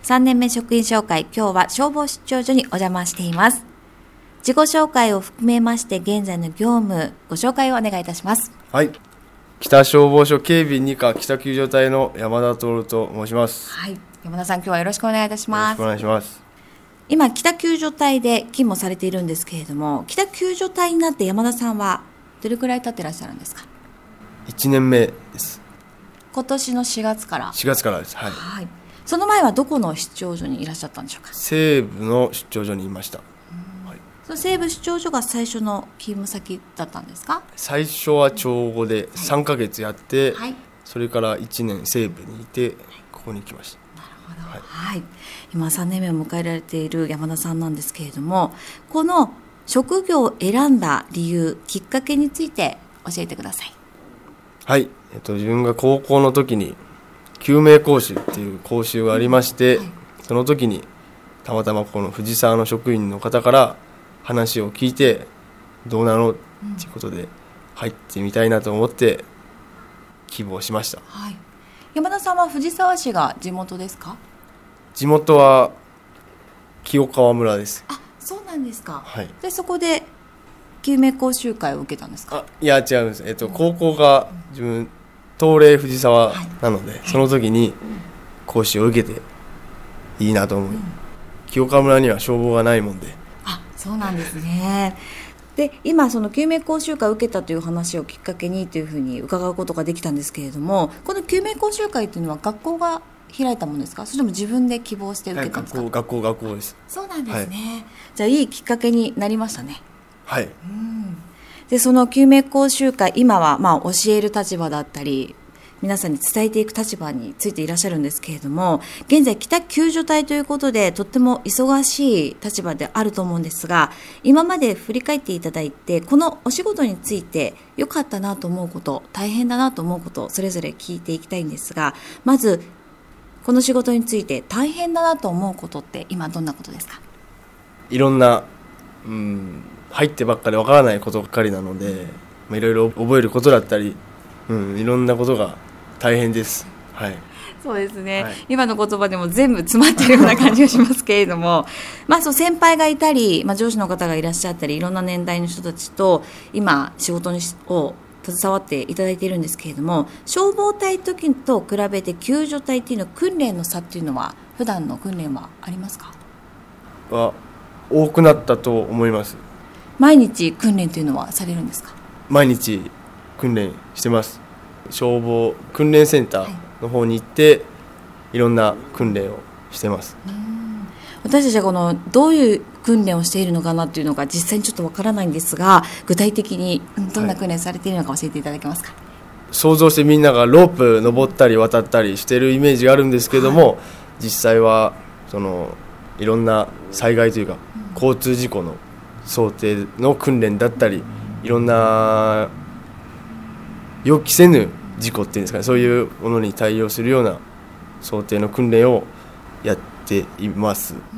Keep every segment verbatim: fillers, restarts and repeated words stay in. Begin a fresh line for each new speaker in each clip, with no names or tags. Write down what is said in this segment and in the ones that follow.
さんねんめ職員紹介、今日は消防出張所にお邪魔しています。自己紹介を含めまして現在の業務ご紹介をお願いいたします。
はい、北消防署警備に課北救助隊の山田徹と申します。
はい、山田さん、今日はよろしくお願いいたします。
よろしくお願いします。
今北救助隊で勤務されているんですけれども、北救助隊になって山田さんはどれくらい経ってらっしゃるんですか？
いちねんめです。
今年のしがつから。
しがつからです。はい、
はい。その前はどこの出張所にいらっしゃったんでしょうか？
西部の出張所にいました。
はい、その西部出張所が最初の勤務先だったんですか？
最初は長後でさんかげつやって、
はい、
それからいちねん西部にいてここに来ました。
なるほど。はいはい、今さんねんめを迎えられている山田さんなんですけれども、この職業を選んだ理由、きっかけについて教えてください。
はい、えっと、自分が高校の時に救命講習っていう講習がありまして、はい、その時にたまたまこの藤沢の職員の方から話を聞いて、どうなのっていうことで入ってみたいなと思って希望しました。
はい、山田さんは藤沢市が地元ですか？
地元は清川村です。
あ、そうなんですか。
はい、
でそこで救命講習会を受けたんですか？
あ、いや違うんです、えっと、高校が自分東霊藤沢なので、はい、その時に講習を受けていいなと思い、うん、清川村には消防がないもんで。
あ、そうなんですね。で今その救命講習会を受けたという話をきっかけにというふうに伺うことができたんですけれども、この救命講習会というのは学校が開いたものですか？それとも自分で希望して受けたんですか？
はい、学校学校学校です。
そうなんですね。はい、じゃあいいきっかけになりましたね。
はい。
うん、でその救命講習会、今はまあ教える立場だったり皆さんに伝えていく立場についていらっしゃるんですけれども、現在北救助隊ということでとっても忙しい立場であると思うんですが、今まで振り返っていただいて、このお仕事について良かったなと思うこと、大変だなと思うこと、それぞれ聞いていきたいんですが、まずこの仕事について大変だなと思うことって今どんなことですか？
いろんな、うん、入ってばっかりわからないことばっかりなので、まあ、いろいろ覚えることだったり、うん、いろんなことが大変です。はい、
そうですね、
はい、
今の言葉でも全部詰まっているような感じがしますけれどもまあそう先輩がいたり、まあ、上司の方がいらっしゃったり、いろんな年代の人たちと今仕事にを携わっていただいているんですけれども、消防隊時と比べて救助隊っていうのは訓練の差っていうのは普段の訓練はありますか？
は多くなったと思います。
毎日訓練というのはされるんですか？
毎日訓練してます。消防訓練センターの方に行って、はい、いろんな訓練をしてます。
うん、私たちはこのどういう訓練をしているのかなというのが実際にちょっとわからないんですが、具体的にどんな訓練されているのか教えていただけますか？はい、
想像してみんながロープ登ったり渡ったりしてるイメージがあるんですけども、はい、実際はそのいろんな災害というか、うん、交通事故の想定の訓練だったり、いろんな予期せぬ事故っていうんですかね、そういうものに対応するような想定の訓練をやっています。
うん、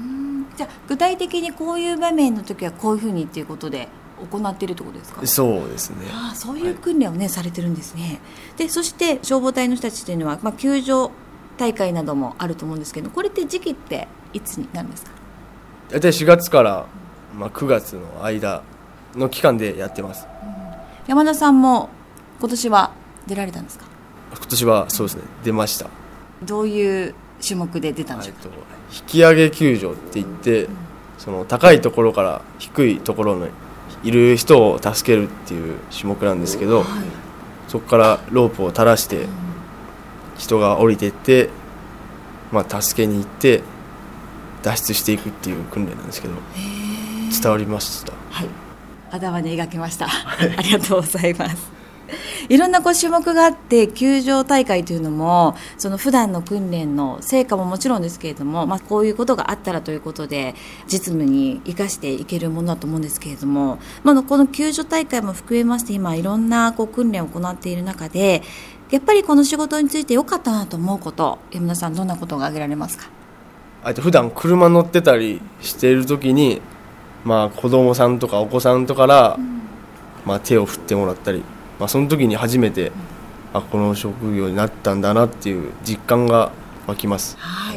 じゃあ具体的にこういう場面の時はこういうふうにっていうことで行っているってことですか？
そうですね。
ああ、そういう訓練をね、はい、されてるんですね。でそして消防隊の人たちというのは、まあ、救助大会などもあると思うんですけど、これって時期っていつになるんですか？
大体しがつから、まあ、くがつの間の期間でやってます。
うん、山田さんも今年は出られたんですか？
今年はそうですね、出ました。
どういう種目で出たんでしょうか？
はい、引き上げ救助って言って、うん、その高いところから低いところにいる人を助けるっていう種目なんですけど、はい、そこからロープを垂らして人が降りていって、まあ、助けに行って脱出していくっていう訓練なんですけど、伝わりました？
はい、頭に描きました。ありがとうございます。いろんなこう種目があって、救助大会というのもその普段の訓練の成果ももちろんですけれども、まあ、こういうことがあったらということで実務に生かしていけるものだと思うんですけれども、まあ、この救助大会も含めまして今いろんなこう訓練を行っている中で、やっぱりこの仕事について良かったなと思うこと、山田さんどんなことが挙げられますか？
あと普段車乗ってたりしている時に、まあ、子供さんとかお子さんとかから、うんまあ、手を振ってもらったり、まあ、その時に初めて、うん、あこの職業になったんだなっていう実感が湧きます。
はい、あり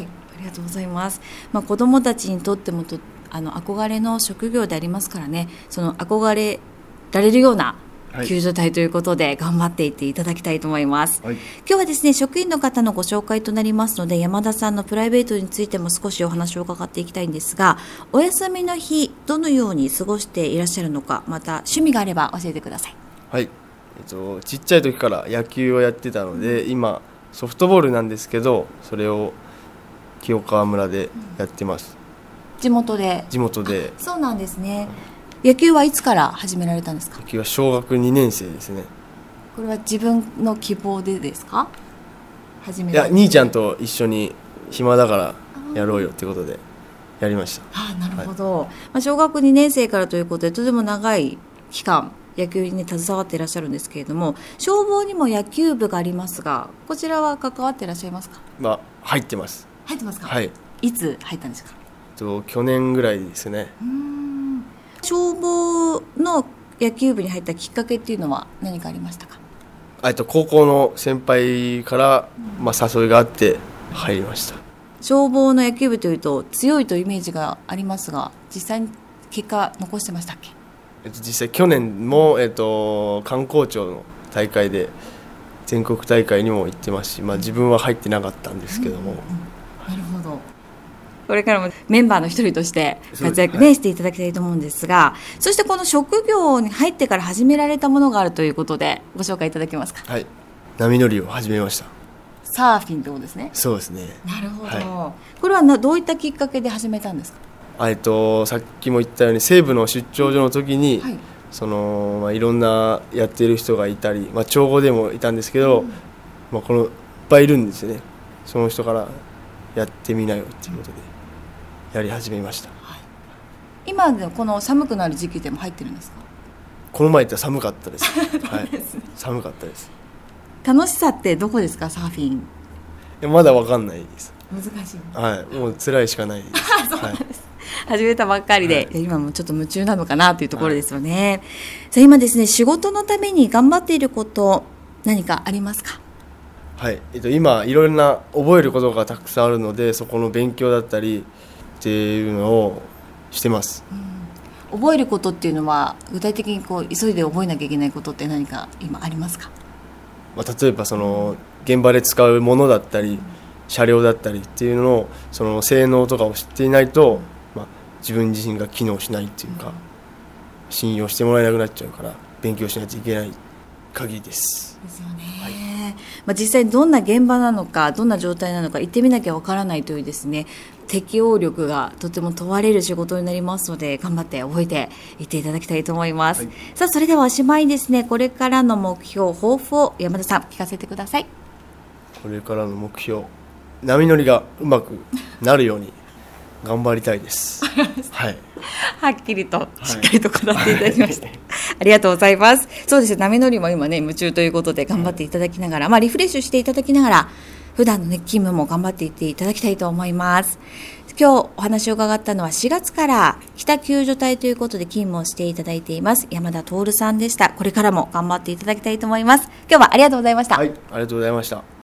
りがとうございます。まあ、子どもたちにとってもとあの憧れの職業でありますからね、その憧れられるような救助隊ということで頑張っていっていただきたいと思います、はい、今日はですね職員の方のご紹介となりますので、山田さんのプライベートについても少しお話を伺っていきたいんですが、お休みの日どのように過ごしていらっしゃるのか、また趣味があれば教えてください。
はい、えっと、ちっちゃい時から野球をやってたので、今ソフトボールなんですけど、それを清川村でやってます、
うん、地元で
地元で。
そうなんですね。野球はいつから始められたんですか？
野球は小学にねん生ですね。
これは自分の希望でですか？始め
いや、兄ちゃんと一緒に暇だからやろうよってことでやりました。
ああ、なるほど、はい、まあ、小学にねん生からということでとても長い期間野球に、ね、携わっていらっしゃるんですけれども、消防にも野球部がありますが、こちらは関わっていらっしゃいますか？
まあ、入ってます
入ってますか？
はい。
いつ入ったんですか？
と去年ぐらいですね。
うーん、消防の野球部に入ったきっかけっていうのは何かありましたか？
あと高校の先輩から、まあ、誘いがあって入りました。
消防の野球部というと強いというイメージがありますが、実際に結果残してましたっけ？
えっと、実際去年も、えっと、観光庁の大会で全国大会にも行ってますし、まあ、自分は入ってなかったんですけども、うんうんうん、
なるほど。これからもメンバーの一人として活躍、ね、はい、していただきたいと思うんですが、そしてこの職業に入ってから始められたものがあるということでご紹介いただけますか？
はい、波乗りを始めました。
サーフィンってことですね。
そうですね。
なるほど、
はい、
これはなどういったきっかけで始めたんですか？
えっと、さっきも言ったように西部の出張所の時に、はい、そのまあ、いろんなやっている人がいたり、まあ、帳簿でもいたんですけど、うん、まあ、このいっぱいいるんですよね。その人からやってみなよということでやり始めました、はい、
今でこの寒くなる時期でも入ってるんですか？こ
の前って寒かったです、はい、寒かったです。
楽しさってどこですか？サーフィン。い
や、まだ分かんないです。
難しい、
はい、もう辛いしかないです
そうなんです、はい、始めたばっかりで、はい、今もちょっと夢中なのかなというところですよね、はい、さあ今ですね、仕事のために頑張っていること何かありますか？
はい、えっと、今いろいろな覚えることがたくさんあるので、そこの勉強だったりっていうのをしてます、
うん、覚えることっていうのは具体的にこう急いで覚えなきゃいけないことって何か今ありますか？
まあ、例えばその現場で使うものだったり、うん、車両だったりっていうののその性能とかを知っていないと、まあ、自分自身が機能しないっていうか、うん、信用してもらえなくなっちゃうから勉強しないといけない限りです。
ですよね、はい、まあ、実際どんな現場なのかどんな状態なのか行ってみなきゃわからないというですね、適応力がとても問われる仕事になりますので、頑張って覚えていっていただきたいと思います、はい、さあそれではおしまいにですね、これからの目標抱負を山田さん聞かせてください。
これからの目標、波乗りがうまくなるように頑張りたいです、はい、
はっきりとしっかりと語っていただきました、はい、ありがとうございます。そうですね、波乗りも今ね夢中ということで頑張っていただきながら、まあ、リフレッシュしていただきながら普段の、ね、勤務も頑張っていっていただきたいと思います。今日お話を伺ったのはしがつから北救助隊ということで勤務をしていただいています山田徹さんでした。これからも頑張っていただきたいと思います。今日はありがとうございました。
はい、ありがとうございました。